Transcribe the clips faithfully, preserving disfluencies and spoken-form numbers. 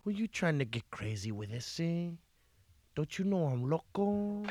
Who you trying to get crazy with this, eh? Don't you know I'm loco?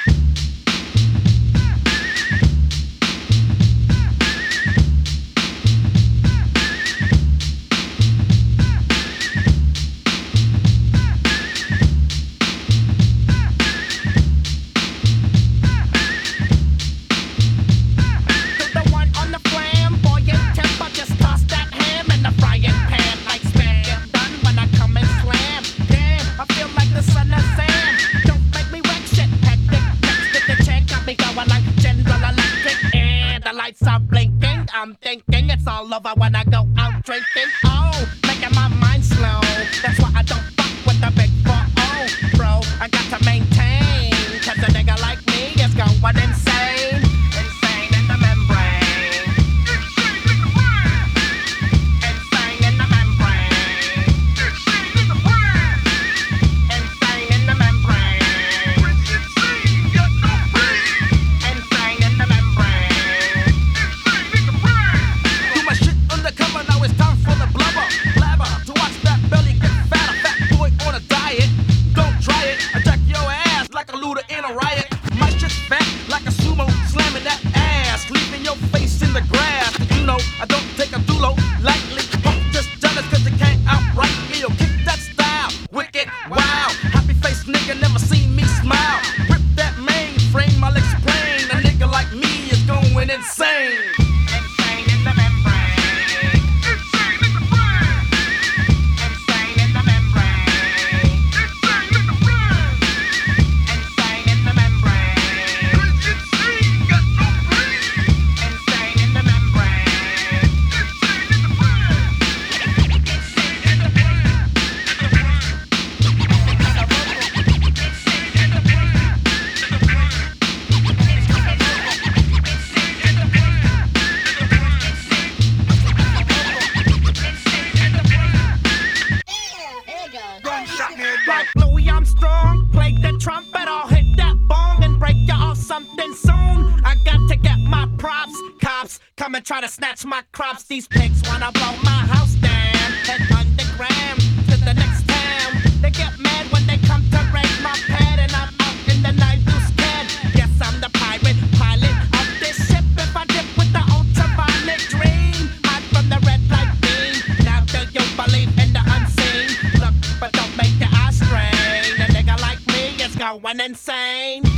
Stop blinking, I'm thinking it's all over when I go out drinking. Oh, making my mind slow. That's why I don't fuck with the big four oh, bro. I got to maintain, cause a nigga like me is going insane. Insane in the membrane. Insane in the membrane. Insane in the brain. Insane in the membrane. Insane in the membrane. In a riot, my shit's fat like a sumo, slamming that ass, leaving your face in the grass. You know, I don't take a dulo lightly. Punk just jealous cause they can't outright me. Yo, kick that style, wicked, wow. Happy face nigga, never seen me smile. Rip that mainframe, I'll explain. A nigga like me is going insane. Insane in the membrane. Insane in the brain. Insane in the membrane. Insane in the brain. Like Louis Armstrong, play the trumpet, I'll hit that bong and break you off something soon. I got to get my props, cops come and try to snatch my crops. These pigs wanna blow my house down, head underground to the next town. They get mad when they come to raid my pad and I'm out in the night too scared. Yes, I'm the pirate pilot of this ship. If I dip with the ultraviolet dream, hide from the red light beam. Now do you believe in the unseen? Look, but don't make your eyes strain. A nigga like me is going insane.